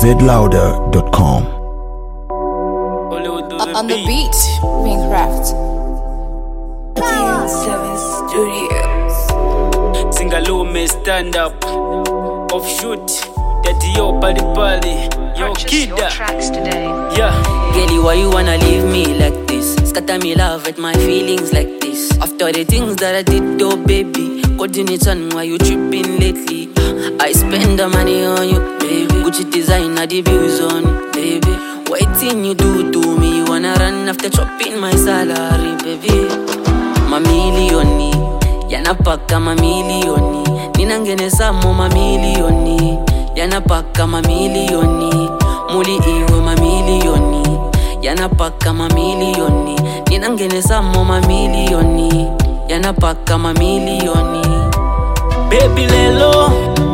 zlouder.com. On the beat, Minecraft. Seven Studios. Singalume stand up. Offshoot. Daddy yo bali bali. Yo kida. Yeah. Girlie, why you wanna leave me like this? Scatter me love at my feelings like this. After the things that I did, oh baby, coordination, why you tripping lately? I spend the money on you, baby. Gucci designer, the views on you, baby. Waiting you do to me, you wanna run after chopping my salary, baby. Mamilioni, yanapaka mamilioni. Ninangene samo mamilioni, yanapaka mamilioni. Muli iwe mamilioni, yanapaka mamilioni. Ninangene samo mamilioni, yanapaka mamilioni. Baby lelo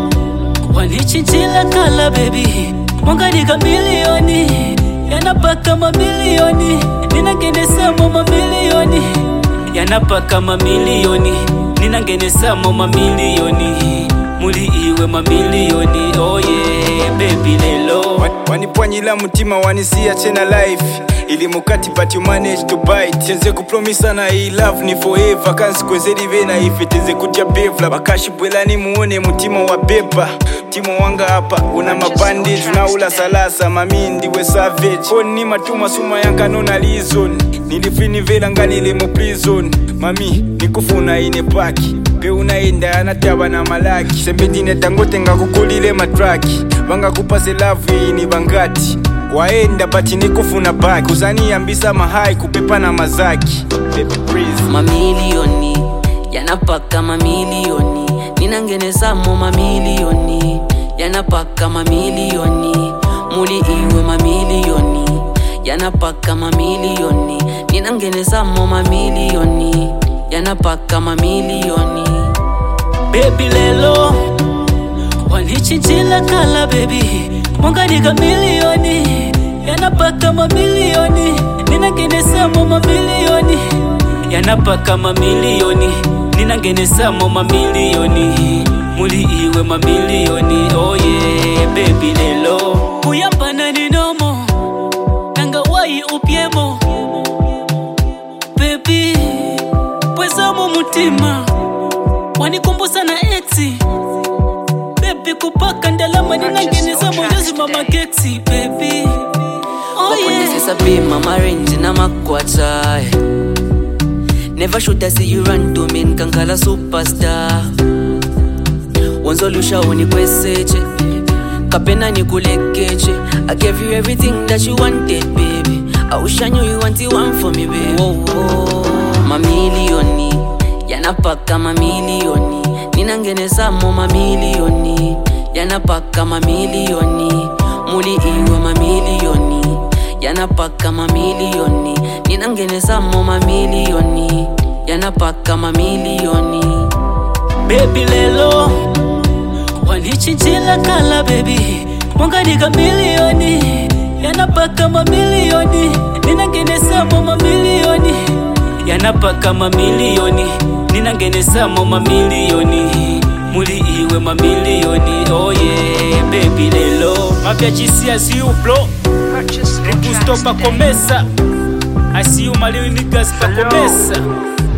wanichinchila kala baby. Mwanganika milioni, yanapaka mamilioni. Ninangene samo mamilioni, yanapaka mamilioni. Ninangene samo mamilioni. Muli iwe mamilioni. Oh yeah, baby lelo wanipwanyila mutima wanisia chena life ili mukati but you manage to bite tenze kupromisa na hii love ni forever kansi kwezeri vena ife tenze kutia bevla bakashibwela ni muone mutima wa beba timo wanga hapa una mabandage unaula salasa mamindi we savage oni matuma suma yankanona lizon nilifini vela ngalile mu prison mami nikufuna ine paki pe unaenda anataba na malaki sembedine tangote ngakukulile matraki vanga kupase love ini bangati waenda bati nikufuna back kuzani ambisa mahai kupepa na mazaki baby please mamilioni yanapaka mamilioni. Ninangene samo mamilioni, yanapaka mamilioni. Muli iwe mamilioni, yanapaka mamilioni. Ninangene samo mamilioni, yanapaka mamilioni. baby lelo wanichinchila kala baby. Mwanganika milioni, yanapaka mamilioni. Ninangene samo mamilioni, yanapaka mamilioni. Ninangene samo mamilioni. Muli iwe mamilioni. Oh yeah, baby lelo kuyambana ni nomo nanga wai upiemo baby pweza mu mutima wanikumbusa na exi baby kupaka ndalama ninangene samo yozi mama keksi baby. Oh yeah, this is a be mama range na makwata. Never should I see you run to me kankala superstar. Wanzolusha unikweseche kapena nikulekeche. I gave you everything that you wanted baby. I wish I knew you wanted one for me baby. Whoa, whoa. Mamilioni yanapaka mamilioni. Ninangene samo mamilioni, yanapaka mamilioni. Muli iwe mamilioni, yanapaka mamilioni. Ninangene samo mamilioni, yanapaka mamilioni. baby lelo wanichinchila kala baby. Mwanganika milioni, yanapaka mamilioni. Ninangene samo mamilioni, yanapaka mamilioni. Ninangene samo mamilioni. Muli iwe mamilioni. Oh yeah, baby lelo mapya chisi asiuplo Ripusto pa komesa. I see you maliu niggas pa komesa.